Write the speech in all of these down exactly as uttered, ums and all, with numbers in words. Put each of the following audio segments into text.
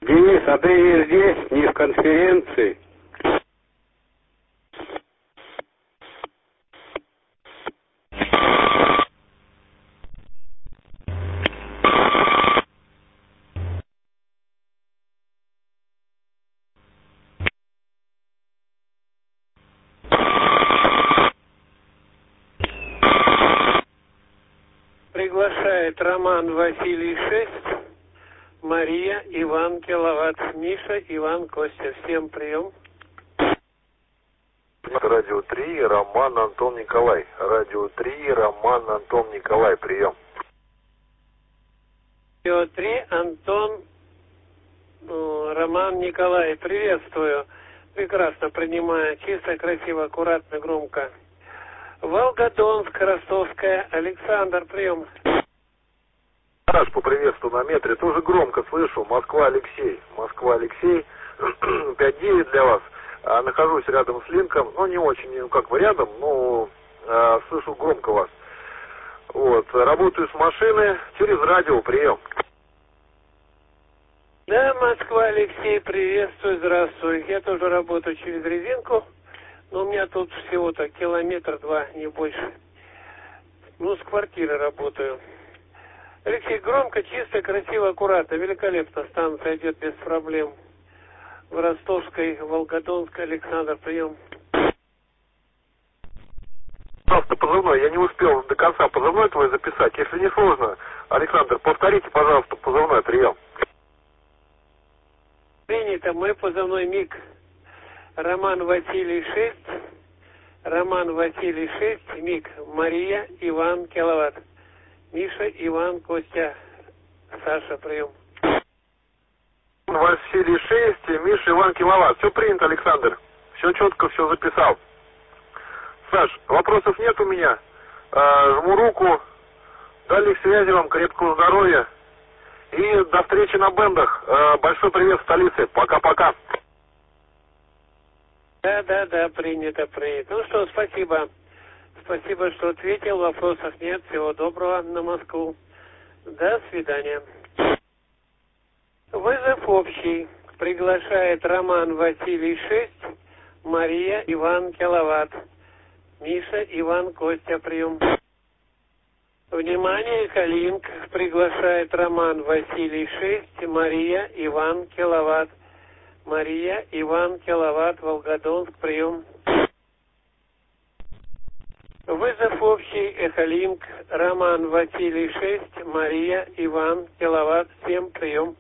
Денис, а ты не здесь, не в конференции? Приглашает Роман Василий шесть, Мария, Иван, Киловатт, Миша, Иван, Костя. Всем прием. Радио три, Роман, Антон, Николай. Радио три, Роман, Антон, Николай. Прием. Радио три, Антон, ну, Роман, Николай. Приветствую. Прекрасно принимаю. Чисто, красиво, аккуратно, громко. Волгодонск, Ростовская. Александр, прием. Саш, поприветствую на метре. Тоже громко слышу. Москва, Алексей. Москва, Алексей. пять девять для вас. А, нахожусь рядом с Линком. Ну, не очень, ну, как бы рядом, но а, слышу громко вас. Вот. Работаю с машины. Через радио. Прием. Да, Москва, Алексей, приветствую, здравствуй. Я тоже работаю через резинку, но у меня тут всего-то километр-два, не больше. Ну, с квартиры работаю. Алексей, громко, чисто, красиво, аккуратно, великолепно. Станция идет без проблем. В Ростовской, Волгодонской. Александр, прием. Пожалуйста, позывной. Я не успел до конца позывной твой записать. Если не сложно, Александр, повторите, пожалуйста, позывной. Прием. Принято. Мой позывной МИГ. Роман Василий шесть. Роман Василий шесть. МИГ. Мария, Иван, Киловатт. Миша, Иван, Костя. Саша, прием. Василий шесть, Миша, Иван, Киловатт. Все принято, Александр. Все четко, все записал. Саш, вопросов нет у меня. А, жму руку. Дальних связи вам, крепкого здоровья. И до встречи на бендах. А, большой привет в столице. Пока-пока. Да, да, да, принято, принято. Ну что, спасибо. Спасибо, что ответил. Вопросов нет. Всего доброго на Москву. До свидания. Вызов общий. Приглашает Роман Василий шесть, Мария, Иван, Киловатт. Миша, Иван, Костя, прием. Внимание, Калинк. Приглашает Роман Василий шесть, Мария, Иван, Киловатт. Мария, Иван, Киловатт, Волгодонск, прием. Вызов общий, Эхолинк. Роман Василий шесть, Мария, Иван, Киловатт, всем прием.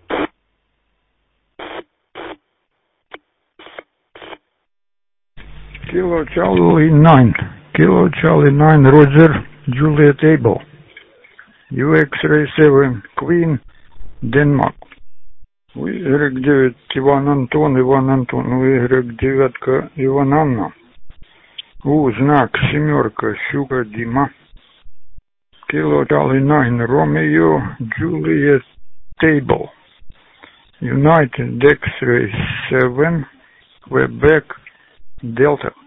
Kilo Charlie nine, Kilo Charlie nine, Roger, Juliet Abel, U X-Ray seven, Queen, Denmark. У Y девять, Иван Антон, Иван Антон, у Y девятка, Иван Анна. У знак семерка, Щука Дима. Kilo Charlie nine, Romeo, Juliet Abel, United X-Ray seven, Quebec, Delta.